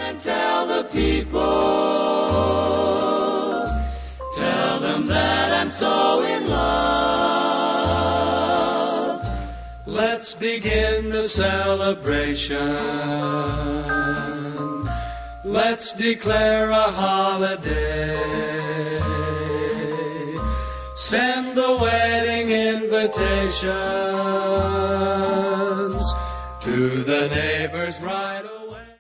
and tell the people. Tell them that I'm so in love. Let's begin the celebration. Let's declare a holiday. Send the wedding invitations to the neighbors right away.